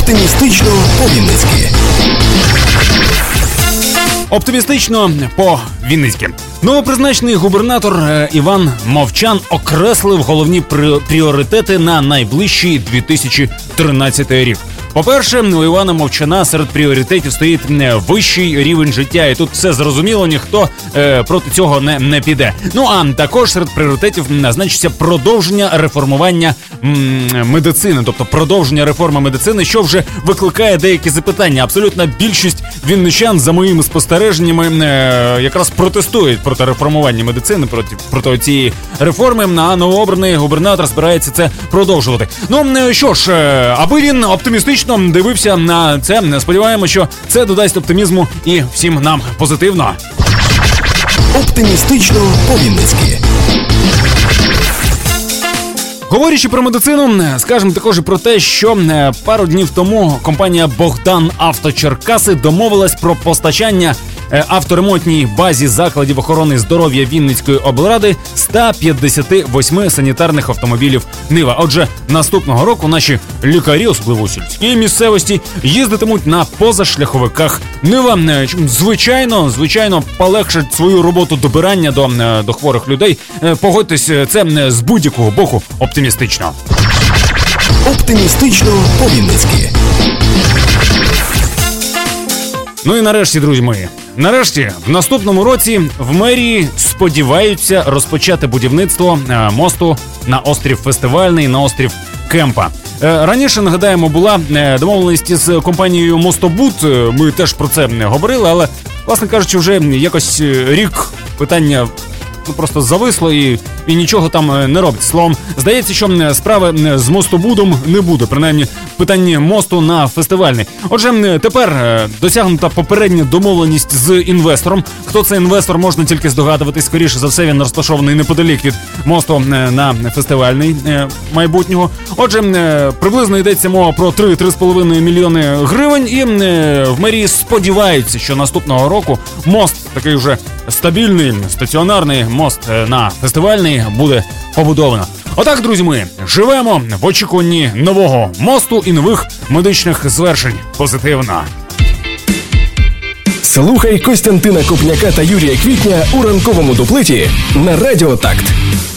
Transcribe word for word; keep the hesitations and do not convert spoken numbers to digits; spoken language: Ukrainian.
Оптимістично по-вінницьки. Оптимістично по-вінницьки. Новопризначений губернатор Іван Мовчан окреслив головні пріоритети на найближчий дві тисячі тринадцятий рік. По-перше, у Івана Мовчана серед пріоритетів стоїть вищий рівень життя, і тут все зрозуміло, ніхто е, проти цього не, не піде. Ну а також серед пріоритетів назначиться продовження реформування м, медицини, тобто продовження реформи медицини, що вже викликає деякі запитання. Абсолютна більшість вінничан, за моїми спостереженнями, е, якраз протестують проти реформування медицини, проти, проти цієї реформи, а новообраний губернатор збирається це продовжувати. Ну що ж, е, аби він оптимістично дивився на це, сподіваємося, що це додасть оптимізму і всім нам позитивно. Оптимістично по-вінницьки. Говорячи про медицину, скажемо також про те, що пару днів тому компанія «Богдан Авто Черкаси» домовилась про постачання авторемонтній базі закладів охорони здоров'я Вінницької облради ста п'ятдесят вісім санітарних автомобілів «Нива». Отже, наступного року наші лікарі, особливо у сільській місцевості, їздитимуть на позашляховиках «Нива». Звичайно, звичайно, полегшить свою роботу добирання до, до хворих людей. Погодьтесь, це з будь-якого боку оптимістично. Оптимістично по-вінницьки. Ну і нарешті, друзі мої, нарешті, в наступному році в мерії сподіваються розпочати будівництво мосту на острів Фестивальний, на острів Кемпа. Раніше, нагадаємо, була домовленість з компанією «Мостобуд», ми теж про це не говорили, але, власне кажучи, вже якось рік питання ну, просто зависло і, і нічого там не робить. Словом, здається, що справи з «Мостобудом» не буде, принаймні питання мосту на Фестивальний. Отже, тепер досягнута попередня домовленість з інвестором. Хто це інвестор, можна тільки здогадуватись. Скоріше за все, він розташований неподалік від мосту на Фестивальний майбутнього. Отже, приблизно йдеться мова про три-три з половиною мільйони гривень, і в мерії сподіваються, що наступного року мост, такий вже стабільний, стаціонарний мост на Фестивальний, буде побудовано. Отак, друзі мої, живемо в очікуванні нового мосту і нових медичних звершень. Позитивно. Слухай Костянтина Копняка та Юрія Квітня у ранковому дуплеті на Радіо Такт.